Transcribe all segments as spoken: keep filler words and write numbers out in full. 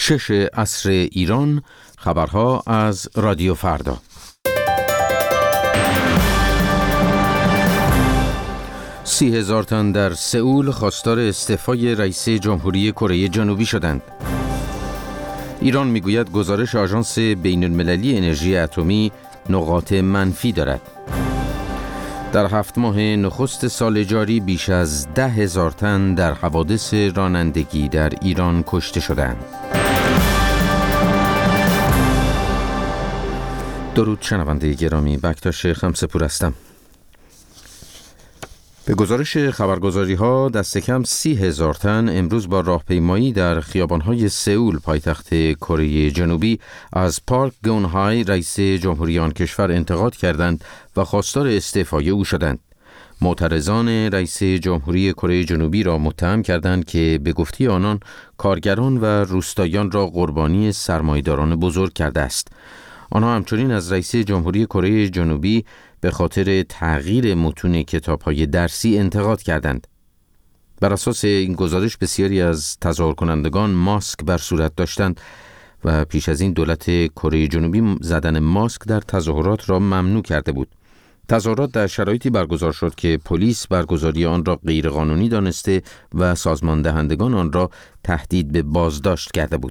شش عصر ایران، خبرها از رادیو فردا. سی هزار تن در سئول خواستار استعفای رئیس جمهوری کره جنوبی شدند. ایران میگوید گزارش آژانس بین المللی انرژی اتمی نقاط منفی دارد. در هفت ماه نخست سال جاری بیش از ده هزار تن در حوادث رانندگی در ایران کشته شدند. درود شنونده گرامی، بکتاش خمسپور هستم. به گزارش خبرگزاری ها دست کم سی هزار تن امروز با راهپیمایی در خیابان‌های سئول پایتخت کره جنوبی از پارک گون-های رئیس جمهوری آن کشور انتقاد کردند و خواستار استعفای او شدند. معترضان رئیس جمهوری کره جنوبی را متهم کردند که به گفته آنان کارگران و روستاییان را قربانی سرمایه‌داران بزرگ کرده است. آنها همچنین از رئیس جمهوری کره جنوبی به خاطر تغییر متون کتاب‌های درسی انتقاد کردند. بر اساس این گزارش بسیاری از تظاهر کنندگان ماسک بر صورت داشتند و پیش از این دولت کره جنوبی زدن ماسک در تظاهرات را ممنوع کرده بود. تظاهرات در شرایطی برگزار شد که پلیس برگزاری آن را غیرقانونی دانسته و سازمان دهندگان آن را تهدید به بازداشت کرده بود.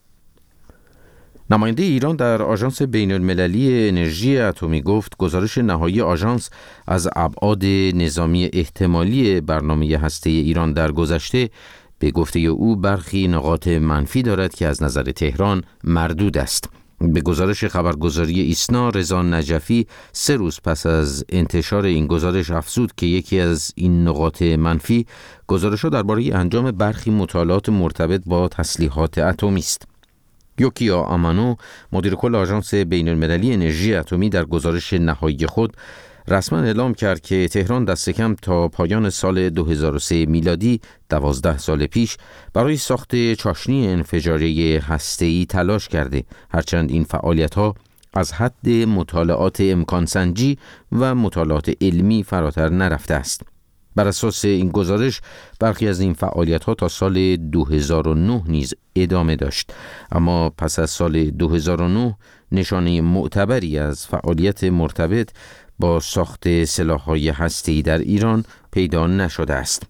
نماینده ایران در آژانس بین المللی انرژی اتمی گفت گزارش نهایی آژانس از ابعاد نظامی احتمالی برنامه هسته‌ای ایران در گذشته به گفته او برخی نقاط منفی دارد که از نظر تهران مردود است. به گزارش خبرگزاری ایسنا، رضا نجفی سه روز پس از انتشار این گزارش افزود که یکی از این نقاط منفی گزارش‌ها درباره انجام برخی مطالعات مرتبط با تسلیحات اتمی است. یوکیا آمانو، مدیر کل آژانس بین المللی انرژی اتمی، در گزارش نهایی خود رسما اعلام کرد که تهران دست کم تا پایان سال دو هزار و سه میلادی، دوازده سال پیش، برای ساخت چاشنی انفجاری هسته‌ای تلاش کرده، هرچند این فعالیت‌ها از حد مطالعات امکان سنجی و مطالعات علمی فراتر نرفته است. بر اساس این گزارش برخی از این فعالیت‌ها تا سال دو هزار و نه نیز ادامه داشت، اما پس از سال دو هزار و نه نشانه معتبری از فعالیت مرتبط با ساخت سلاح‌های هسته‌ای در ایران پیدا نشده است.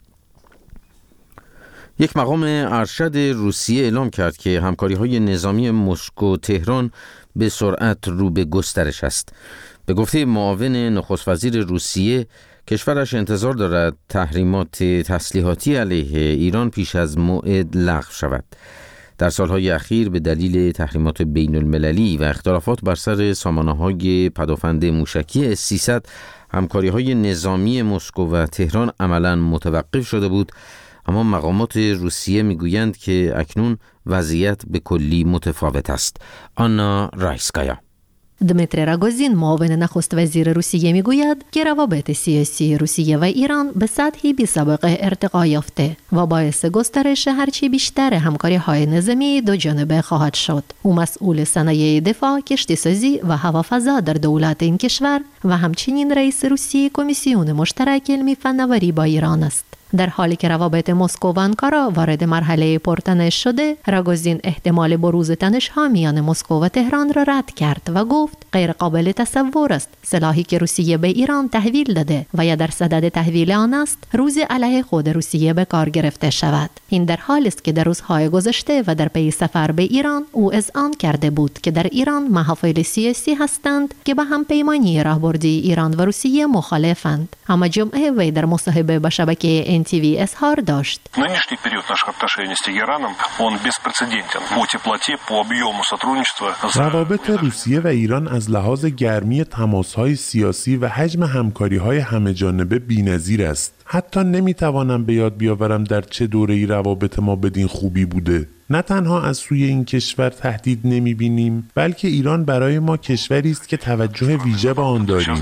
یک مقام ارشد روسیه اعلام کرد که همکاری‌های نظامی مسکو تهران به سرعت رو به گسترش است. به گفته معاون نخست وزیر روسیه، کشورش انتظار دارد تحریمات تسلیحاتی علیه ایران پیش از موعد لغو شود. در سالهای اخیر به دلیل تحریمات بین المللی و اختلافات بر سر سامانه‌های پدافند موشکی اس سیصد، همکاری‌های نظامی مسکو و تهران عملاً متوقف شده بود، اما مقامات روسیه میگویند که اکنون وضعیت به کلی متفاوت است. آنا رایسکایا. دمیتری راگوزین، معاون نخست وزیر روسیه، میگوید که روابط سیاسی روسیه و ایران به سطحی بی سابقه ارتقا یافته و باعث گسترش هرچی بیشتر همکاری‌های نظامی دو جانبه خواهد شد. او مسئول صنایع دفاع، کشتیسازی و هوافضا در دولت این کشور و همچنین رئیس روسیه کمیسیون مشترک علمی فناوری با ایران است. در حالی که روابط مسکو و آنکارا وارد مرحله پرتنش شده، راگوزین احتمال بروز تنش‌ها میان مسکو و تهران را رد کرد و گفت غیر قابل تصور است سلاحی که روسیه به ایران تحویل داده و یا در صدد تحویل آن است روز علیه خود روسیه به کار گرفته شود. این در حالی است که در روزهای گذشته و در پی سفر به ایران او اذعان کرده بود که در ایران محافل سیاسی هستند که به هم پیمانی راهبردی ایران و روسیه مخالفند. اما جمعه وی در مصاحبه با شبکه ان تی وی اظهار داشت. Нынешний период наших отношений с Тегераном, он беспрецедентен по теплоте, по объему сотрудничества. روابط روسیه و ایران از لحاظ گرمی تماس‌های سیاسی و حجم همکاری‌های همه‌جانبه بی‌نظیر است. حتی نمی‌توانم به یاد بیاورم در چه دوره‌ای روابط ما بدین خوبی بوده. نه تنها از سوی این کشور تهدید نمی‌بینیم، بلکه ایران برای ما کشوری است که توجه ویژه به آن داریم.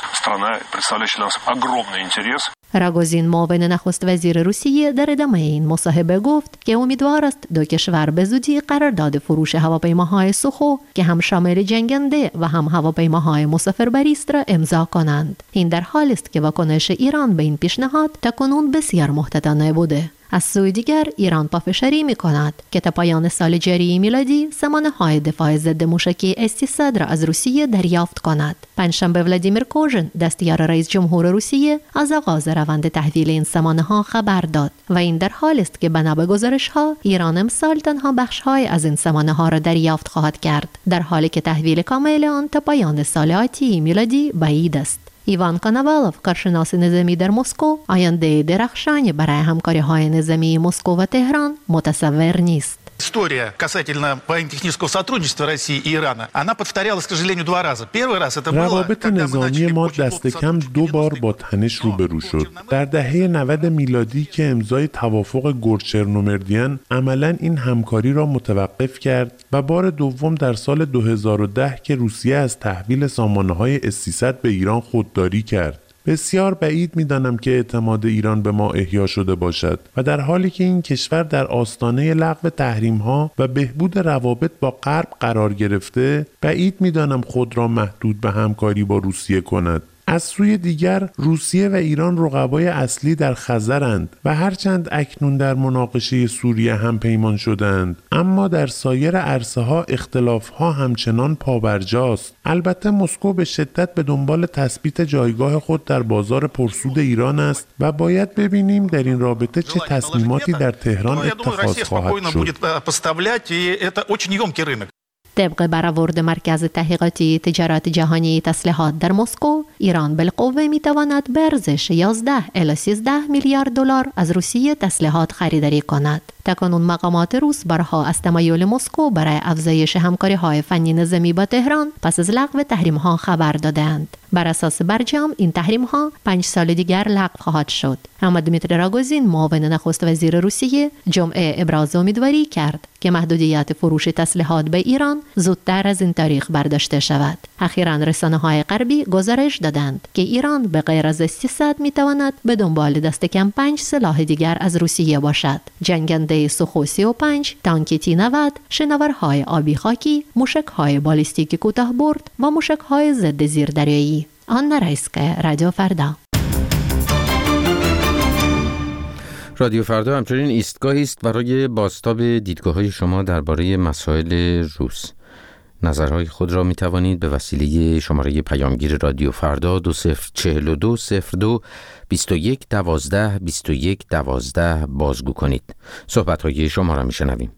راگوزین، معاون نخست وزیر روسیه، در ادامه این مصاحبه گفت که امیدوار است دو کشور به زودی قرارداد فروش هواپیماهای سوخو که هم شامل جنگنده و هم هواپیماهای مسافربری است را امضا کنند. این در حالی است که واکنش ایران به این پیشنهاد تاکنون بسیار محتاطانه بوده. از سوی دیگر ایران پافشاری می کند که تا پایان سال جاری میلادی سامانه‌های دفاع ضد موشکی اس سیصد را از روسیه دریافت کند. پنجشنبه ولادیمیر کوژن دستیار رئیس جمهور روسیه از آغاز روند تحویل این سامانه‌ها خبر داد و این در حالی است که بنا به گزارش‌ها ایران امسال تنها بخش‌های از این سامانه‌ها را دریافت خواهد کرد، در حالی که تحویل کامل آن تا پایان سال آتی میلادی بعید است. ایوان کاناوالوف، کارشناس نظامی در مسکو، آینده درخشانی برای همکاری‌های نظامی مسکو و تهران متصور نیست. История касательно военно-технического сотрудничества России и Ирана, она повторялась, к сожалению, два раза. Первый раз это было, روابط نظامی ما دست کم دو بار با تنش روبرو شد. در دهه نود میلادی که امضای توافق گورچرنومردین عملاً این همکاری را متوقف کرد و بار دوم در سال دو هزار و ده که روسیه از تحویل سامانه‌های اس سیصد به ایران خودداری کرد. بسیار بعید می‌دانم که اعتماد ایران به ما احیا شده باشد و در حالی که این کشور در آستانه لغو تحریم‌ها و بهبود روابط با غرب قرار گرفته، بعید می‌دانم خود را محدود به همکاری با روسیه کند. از سوی دیگر روسیه و ایران رقبای اصلی در خزرند و هرچند اکنون در مناقشه سوریه هم پیمان شدند، اما در سایر عرصه‌ها اختلاف‌ها همچنان پابرجاست. البته مسکو به شدت به دنبال تثبیت جایگاه خود در بازار پرسود ایران است و باید ببینیم در این رابطه چه تصمیماتی در تهران اتخاذ خواهد شد. طبق برآورد مرکز تحقیقاتی تجارت جهانی تسلیحات در مسکو، ایران بالقوه میتواند به ارزش یازده الی سیزده میلیارد دلار از روسیه تسلیحات خریداری کند. تاکنون مقامات روس برها از تمایل مسکو برای افزایش همکاری‌های فنی نظامی با تهران پس از لغو تحریم‌ها خبر دادند. بر اساس برجام این تحریم‌ها پنج سال دیگر لغو خواهد شد. اما دمیتری راگوزین، معاون نخست وزیر روسیه، جمعه ابراز امیدواری کرد که محدودیت فروش تسلیحات به ایران زودتر از این تاریخ برداشته شود. اخیراً رسانه‌های غربی گزارش دادند که ایران به غیر از اس سیصد می‌تواند به دنبال دست کم پنج سلاح دیگر از روسیه باشد: جنگنده سوخوی سی و پنج، تانک تی نود، شناورهای آبی خاکی، موشک‌های بالیستیک کوتاه برد و موشک‌های ضد زیردریایی. آنا رایسکا، رادیو فردا. رادیو فردا همچنین ایستگاهی است برای بازتاب دیدگاه‌های شما درباره مسائل روس. نظرهای خود را می توانید به وسیله شماره پیامگیر رادیو فردا دو صفر چهل و دو صفر دو بیست و یک دوازده بیست و یک دوازده بازگو کنید. صحبت‌های شما را می شنویم.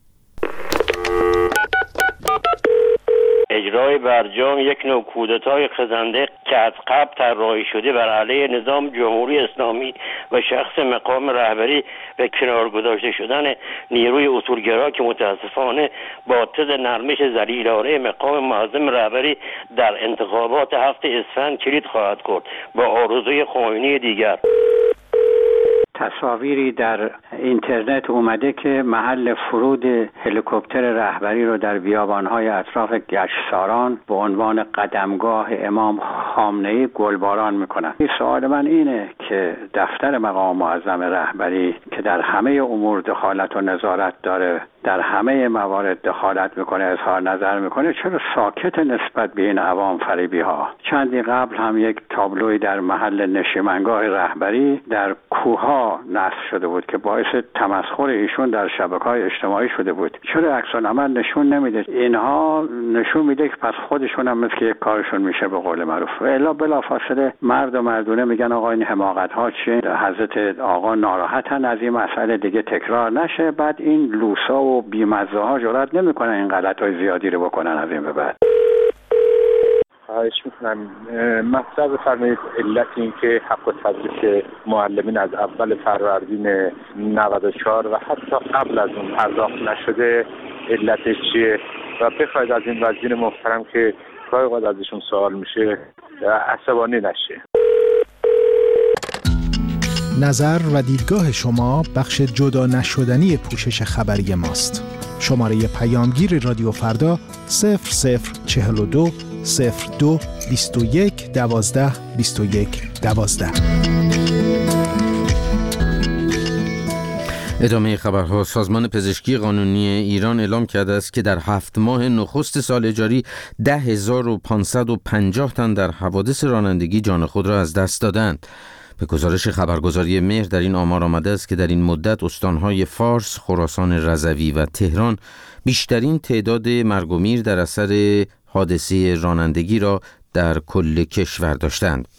اجرای برجام یک نوع کودتای خزنده که از قبل طراحی شده بر علیه نظام جمهوری اسلامی و شخص مقام رهبری به کنار گذاشته شدن نیروی اصولگرا که متاسفانه با طد نرمش ذلیلانه مقام معظم رهبری در انتخابات هفت اسفند کلید خواهد کرد با آرزوی خمینی دیگر. تصاویری در اینترنت اومده که محل فرود هلیکوپتر رهبری رو در بیابان‌های اطراف گشتساران به عنوان قدمگاه امام خامنه‌ای گلباران میکنن. سوال من اینه که دفتر مقام معظم رهبری که در همه امور دخالت و نظارت داره، در همه موارد دخالت میکنه، اظهار نظر میکنه، چرا ساکت نسبت به این عوام فریبی ها؟ چندی قبل هم یک تابلوی در محل نشیمنگاه رهبری در کوها نصب شده بود که باعث تمسخر ایشون در شبکه‌های اجتماعی شده بود. چرا عکس العمل نشون نمیده؟ اینها نشون میده که پس خودشون هم مثل یک کارشون میشه به قول معروف. و الا بلافاصله مرد و مردونه میگن آقا این حماقت ها چیه؟ حضرت آقا ناراحتن از این مسئله دیگه تکرار نشه. بعد این لوسا و بیمزه ها جرئت نمیکنن این غلطای زیادی رو بکنن از این به بعد. خواهش میکنم مطلب فرمایید علت این که حق تدریس معلمین از اول فروردین نود و چهار و حتی قبل از اون پرداخت نشده علتش چیه و بخواید از این وزیر محترم که گاهی اوقات ازشون سوال میشه عصبانی نشه. نظر و دیدگاه شما بخش جدا نشدنی پوشش خبری ماست. شماره پیامگیر رادیو فردا صفر صفر چهل و دو صفر دو بیست و یک دوازده بیست و یک دوازده. ادامه خبرها. سازمان پزشکی قانونی ایران اعلام کرده است که در هفت ماه نخست سال جاری ده هزار و پانصد و پنجاه تن در حوادث رانندگی جان خود را از دست دادند. به گزارش خبرگزاری مهر در این آمار آمده است که در این مدت استانهای فارس، خراسان رضوی و تهران بیشترین تعداد مرگ و میر در اثر حادثه رانندگی را در کل کشور داشتند.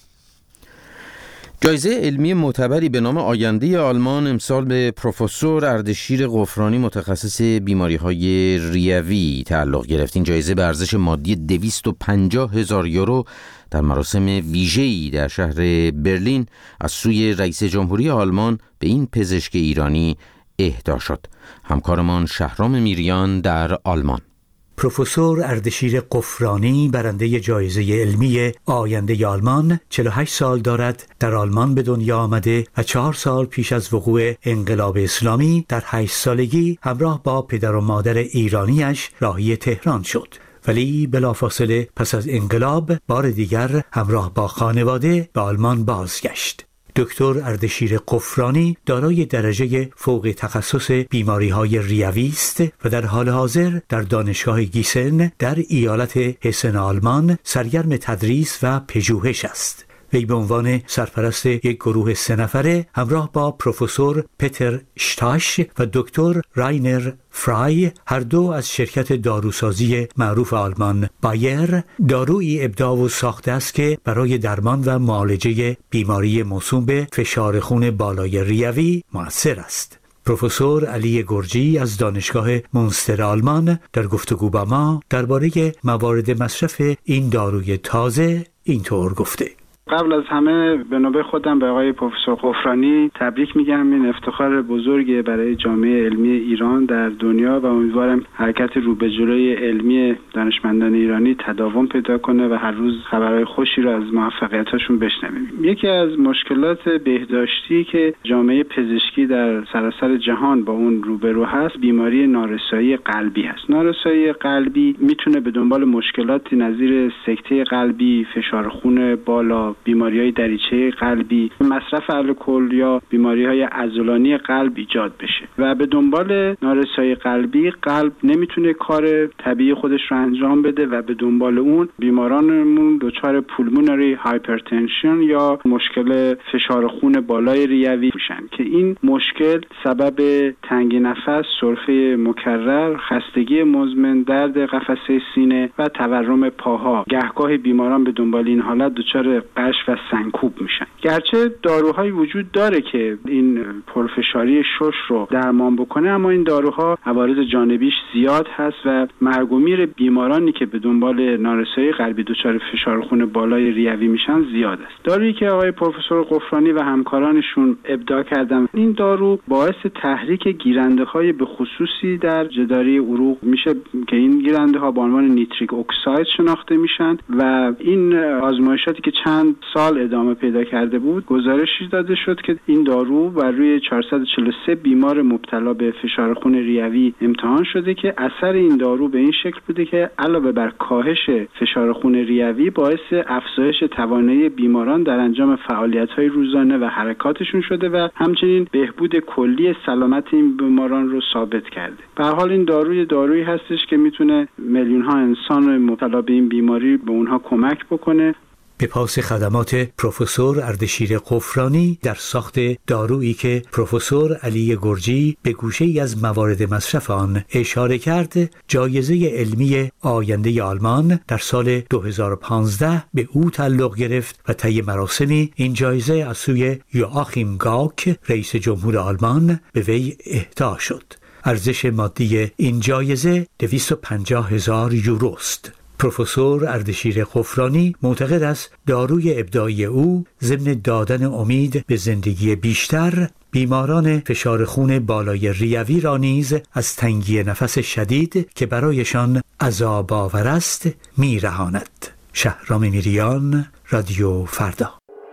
جایزه علمی معتبری به نام آینده آلمان امسال به پروفسور اردشیر قفرانی متخصص بیماری‌های ریوی تعلق گرفت. این جایزه به ارزش مادی دویست و پنجاه هزار یورو در مراسم ویژه‌ای در شهر برلین از سوی رئیس جمهوری آلمان به این پزشک ایرانی اهدا شد. همکارمان شهرام میریان در آلمان. پروفسور اردشیر قفرانی برنده جایزه علمی آینده آلمان چهل و هشت سال دارد، در آلمان به دنیا آمده و چهار سال پیش از وقوع انقلاب اسلامی در هشت سالگی همراه با پدر و مادر ایرانیش راهی تهران شد، ولی بلافاصله پس از انقلاب بار دیگر همراه با خانواده به آلمان بازگشت. دکتر اردشیر قفرانی دارای درجه فوق تخصص بیماری‌های ریوی است و در حال حاضر در دانشگاه گیسن در ایالت هسن آلمان سرگرم تدریس و پژوهش است. وی به عنوان سرپرست یک گروه سه نفره همراه با پروفسور پتر شتاش و دکتر راینر فرای، هر دو از شرکت داروسازی معروف آلمان بایر، دارویی ابداع و ساخته است که برای درمان و معالجه بیماری موسوم به فشار خون بالای ریوی مؤثر است. پروفسور علی گرجی از دانشگاه مونستر آلمان در گفتگو با ما درباره موارد مصرف این داروی تازه اینطور گفته: قبل از همه به نوبه خودم به آقای پروفسور قفرانی تبریک میگم. این افتخار بزرگی برای جامعه علمی ایران در دنیا و امیدوارم حرکت رو به جلوی علمی دانشمندان ایرانی تداوم پیدا کنه و هر روز خبرهای خوشی رو از موفقیتاشون بشنویم. یکی از مشکلات بهداشتی که جامعه پزشکی در سراسر جهان با اون روبرو هست بیماری نارسایی قلبی هست. نارسایی قلبی میتونه به دنبال مشکلاتی نظیر سکته قلبی، فشار خون بالا، بیماری‌های دریچه قلبی، مصرف الکل یا بیماری‌های عضلانی قلب ایجاد بشه و به دنبال نارسایی قلبی قلب نمیتونه کار طبیعی خودش رو انجام بده و به دنبال اون بیمارانمون دچار پولمونری هایپرتنشن یا مشکل فشار خون بالای ریوی میشن که این مشکل سبب تنگی نفس، سرفه مکرر، خستگی مزمن، درد قفسه سینه و تورم پاها. گهگاه بیماران به دنبال این حالت دچار قش و سنکوب میشن. گرچه داروهایی وجود داره که این پرفشاری شش رو درمان بکنه، اما این داروها عوارض جانبیش زیاد هست و مرگ و میر بیمارانی که به دنبال نارسایی قلبی دچار فشار خون بالای ریوی میشن زیاد است. دارویی که آقای پروفسور قفرانی و همکارانشون ابداع کردن، این دارو باعث تحریک گیرنده‌های به خصوصی در جداری عروق میشه که این گیرنده‌ها به عنوان نیتریک اکساید شناخته میشن و این آزمایشاتی که چند سال ادامه پیدا کرده بود گزارشی داده شد که این دارو بر روی چهارصد و چهل و سه بیمار مبتلا به فشار خون ریوی امتحان شده که اثر این دارو به این شکل بوده که علاوه بر کاهش فشار خون ریوی باعث افزایش توانایی بیماران در انجام فعالیت‌های روزانه و حرکاتشون شده و همچنین بهبود کلی سلامت این بیماران رو ثابت کرده. به هر حال این داروی دارویی هستش که میتونه میلیون‌ها انسان مبتلا به این بیماری به اونها کمک بکنه. به پاس خدمات پروفسور اردشیر قفرانی در ساخت دارویی که پروفسور علی گرجی به گوشه‌ای از موارد مصرف آن اشاره کرد، جایزه علمی آینده آلمان در سال دو هزار و پانزده به او تعلق گرفت و طی مراسمی این جایزه از سوی یوآخیم گاک رئیس جمهور آلمان به وی اهدا شد. ارزش مادی این جایزه دویست و پنجاه هزار یورو است. پروفسور اردشیر قفرانی معتقد است داروی ابداعی او ضمن دادن امید به زندگی بیشتر، بیماران فشار خون بالای ریوی را نیز از تنگی نفس شدید که برایشان عذاب آور است میرهاند. شهرام میریان، رادیو فردا.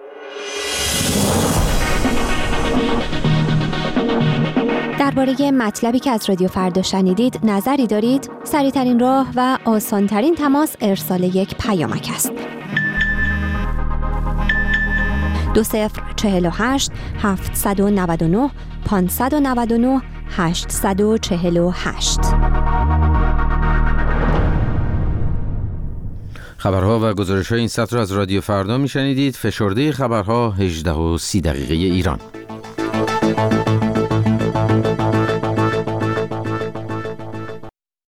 درباره مطلبی که از رادیو فردا شنیدید نظری دارید؟ سریع‌ترین راه و آسان‌ترین تماس ارسال یک پیامک است. دو صفر چهل و هشت هفتصد و نود و نه پانصد و نود و نه هشتصد و چهل و هشت. خبرها و گزارش‌های این سطر از رادیو فردا میشنیدید. فشرده خبرها هجده و سی دقیقه ایران.